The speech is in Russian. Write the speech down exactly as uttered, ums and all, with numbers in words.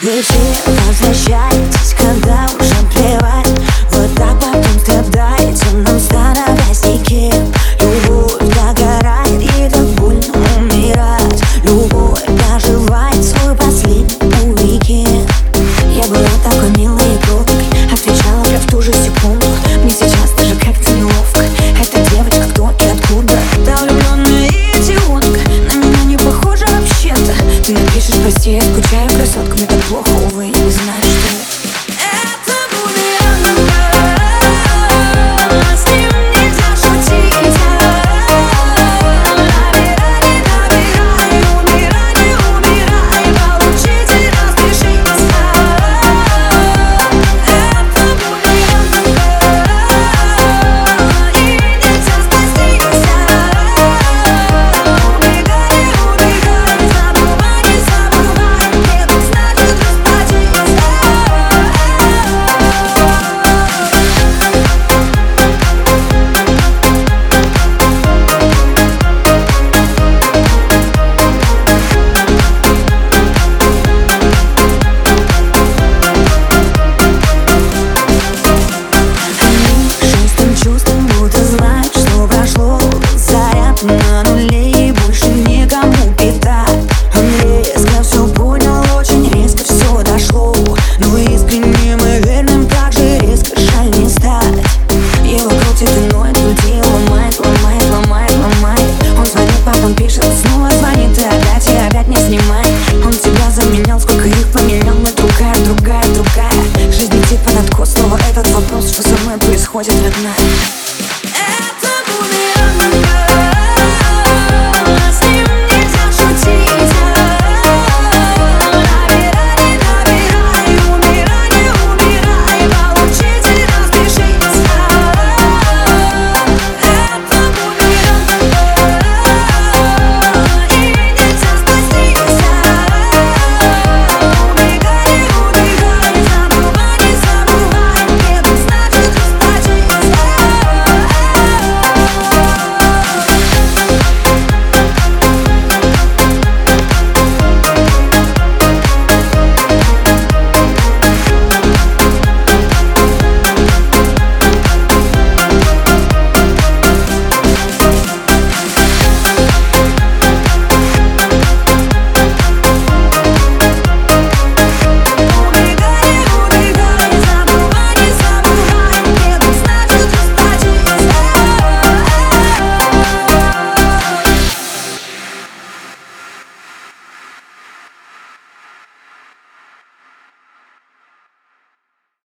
Вы все возвращаетесь, когда уже плевать. Вот так потом страдаете, нам становясь никем. Любовь догорает, и так больно умирать. Любовь доживает свой последний уикенд. Я была такой милой и кроткой, отвечала прям в ту же секунду. Мне сейчас даже как-то неловко. Эта девочка кто и откуда? Та влюбленная идиотка, на меня не похожа вообще-то. Ты напишешь: прости, я скучаю, красотка, мне так плохо, увы, я не знаю, что это бумеранг. С ним нельзя шутить. Набирай, набирай, умирай, не умирай, получите, распишись. Это бумеранг, и нельзя спастись. Убегай, убегай, забывай, не забывай, это значит расплатиться. Шестым чувством будто знают, что прошло. Заряд на нуле и больше никому питать. Он резко все понял, очень резко все дошло. Но искренним и верным так же резко жаль не стать. Его крутит и ноет, груди ломает, ломает, ломает, ломает. Он звонит, потом пишет, снова звонит, и опять, и опять не снимает. Он тебя заменял, сколько их поменял, но другая, другая, другая. Жизнь летит под откос, снова этот вопрос, что со мной происходит, родная.